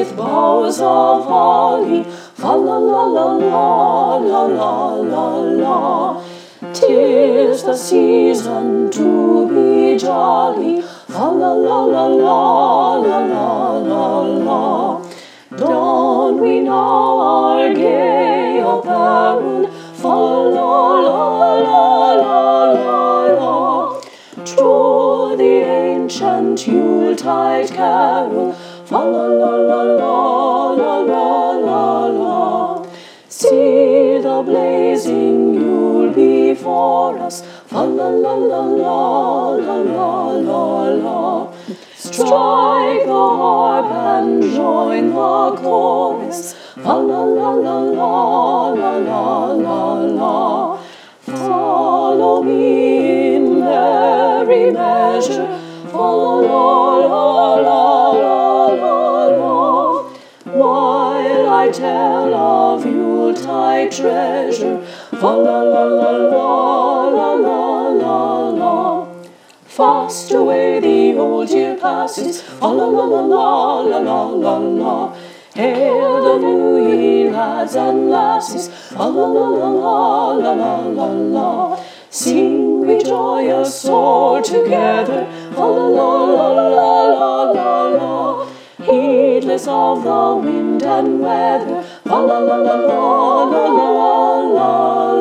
with boughs of holly. Fa la la la la la la la la. 'Tis the season to be jolly. Fa la la la la la la la la. Don we now our gay apparel. Fa la la la la la la. To the ancient Yuletide carol. Fa la la la la la la la la. See the blazing Yule before us. Fa la la la la la la la la. Strike the harp and join the chorus. Fa la la la la la la la la. Follow me in merry measure. Fa la la la la la la la. While I tell of Yuletide treasure. Fa la la la la la la la la. Fast away the old year passes. Fa la la la la la la la la. Hail the new year, lads and lasses. Fa la la la la la la la la. Sing we joyous soar together. Fa la la la la la la la. Heedless of the wind and weather. Fa la la la la la la la.